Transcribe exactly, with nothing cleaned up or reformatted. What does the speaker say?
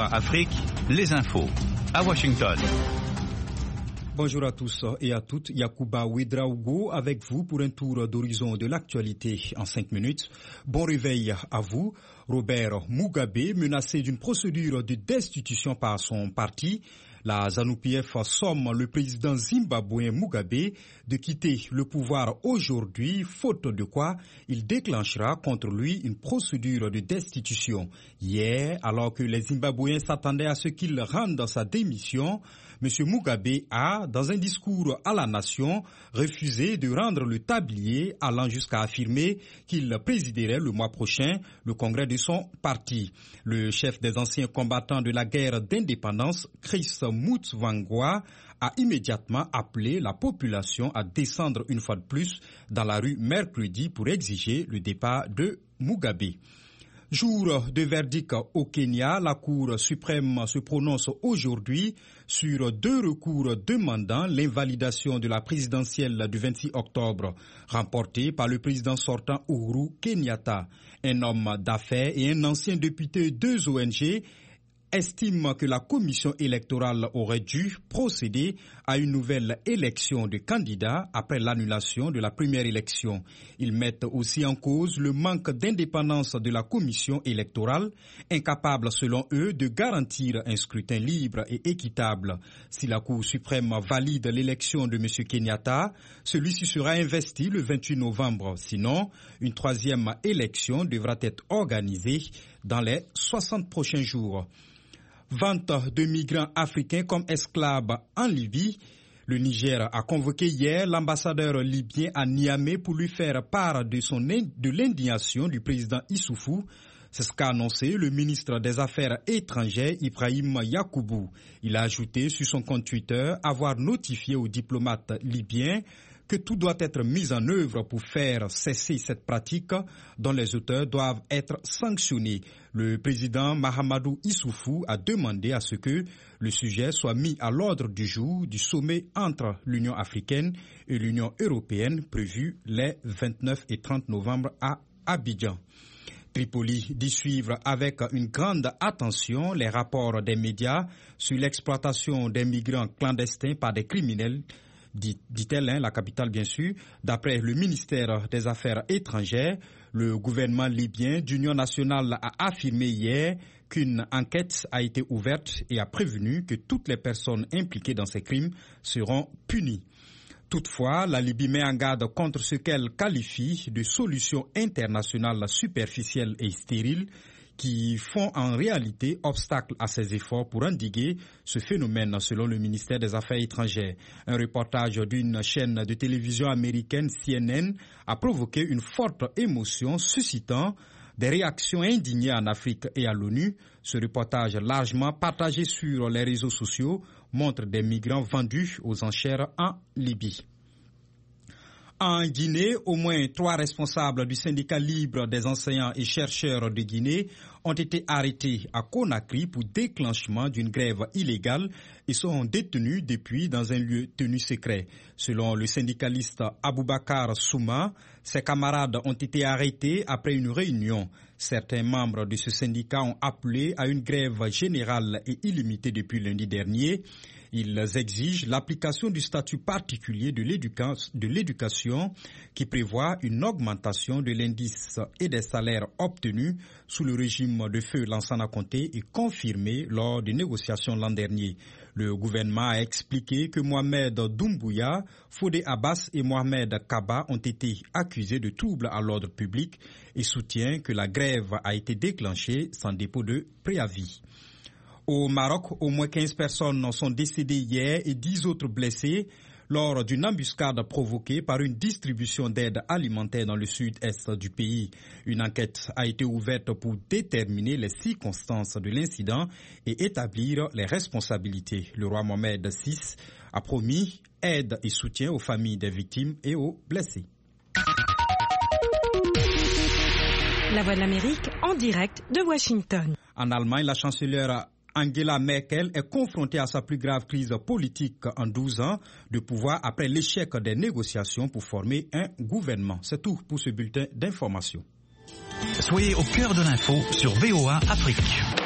V O A Afrique, les infos, à Washington. Bonjour à tous et à toutes, Yacouba Ouedraogo avec vous pour un tour d'horizon de l'actualité en cinq minutes. Bon réveil à vous. Robert Mugabe, menacé d'une procédure de destitution par son parti. La ZANU-P F somme le président zimbabwéen Mugabe de quitter le pouvoir aujourd'hui, faute de quoi il déclenchera contre lui une procédure de destitution. Hier, alors que les Zimbabwéens s'attendaient à ce qu'il rende sa démission, M. Mugabe a, dans un discours à la nation, refusé de rendre le tablier, allant jusqu'à affirmer qu'il présiderait le mois prochain le congrès de son parti. Le chef des anciens combattants de la guerre d'indépendance, Chris Mutsvangwa, a immédiatement appelé la population à descendre une fois de plus dans la rue mercredi pour exiger le départ de Mugabe. Jour de verdict au Kenya, la Cour suprême se prononce aujourd'hui sur deux recours demandant l'invalidation de la présidentielle du vingt-six octobre, remportée par le président sortant Uhuru Kenyatta. Un homme d'affaires et un ancien député de deux O N G estime que la commission électorale aurait dû procéder à une nouvelle élection de candidats après l'annulation de la première élection. Ils mettent aussi en cause le manque d'indépendance de la commission électorale, incapable selon eux de garantir un scrutin libre et équitable. Si la Cour suprême valide l'élection de M. Kenyatta, celui-ci sera investi le vingt-huit novembre. Sinon, une troisième élection devra être organisée dans les soixante prochains jours. Vente de migrants africains comme esclaves en Libye. Le Niger a convoqué hier l'ambassadeur libyen à Niamey pour lui faire part de, son, de l'indignation du président Issoufou. C'est ce qu'a annoncé le ministre des Affaires étrangères Ibrahim Yacoubou. Il a ajouté sur son compte Twitter avoir notifié aux diplomates libyens que tout doit être mis en œuvre pour faire cesser cette pratique dont les auteurs doivent être sanctionnés. Le président Mahamadou Issoufou a demandé à ce que le sujet soit mis à l'ordre du jour du sommet entre l'Union africaine et l'Union européenne prévu les vingt-neuf et trente novembre à Abidjan. Tripoli dit suivre avec une grande attention les rapports des médias sur l'exploitation des migrants clandestins par des criminels, dit, dit-elle, hein, la capitale bien sûr. D'après le ministère des Affaires étrangères, le gouvernement libyen d'Union nationale a affirmé hier qu'une enquête a été ouverte et a prévenu que toutes les personnes impliquées dans ces crimes seront punies. Toutefois, la Libye met en garde contre ce qu'elle qualifie de solutions internationales superficielles et stériles qui font en réalité obstacle à ses efforts pour endiguer ce phénomène, selon le ministère des Affaires étrangères. Un reportage d'une chaîne de télévision américaine, C N N, a provoqué une forte émotion, suscitant des réactions indignées en Afrique et à l'ONU. Ce reportage, largement partagé sur les réseaux sociaux, montre des migrants vendus aux enchères en Libye. En Guinée, au moins trois responsables du syndicat libre des enseignants et chercheurs de Guinée ont été arrêtés à Conakry pour déclenchement d'une grève illégale et sont détenus depuis dans un lieu tenu secret. Selon le syndicaliste Aboubakar Souma, ses camarades ont été arrêtés après une réunion. Certains membres de ce syndicat ont appelé à une grève générale et illimitée depuis lundi dernier. Ils exigent l'application du statut particulier de l'éducation qui prévoit une augmentation de l'indice et des salaires obtenus sous le régime de feu Lansana Conté et confirmé lors des négociations l'an dernier. Le gouvernement a expliqué que Mohamed Doumbouya, Fodé Abbas et Mohamed Kaba ont été accusés de troubles à l'ordre public et soutient que la grève a été déclenchée sans dépôt de préavis. Au Maroc, au moins quinze personnes sont décédées hier et dix autres blessées lors d'une embuscade provoquée par une distribution d'aide alimentaire dans le sud-est du pays. Une enquête a été ouverte pour déterminer les circonstances de l'incident et établir les responsabilités. Le roi Mohamed six a promis aide et soutien aux familles des victimes et aux blessés. La Voix de l'Amérique en direct de Washington. En Allemagne, la chancelière Angela Merkel est confrontée à sa plus grave crise politique en douze ans de pouvoir après l'échec des négociations pour former un gouvernement. C'est tout pour ce bulletin d'information. Soyez au cœur de l'info sur V O A Afrique.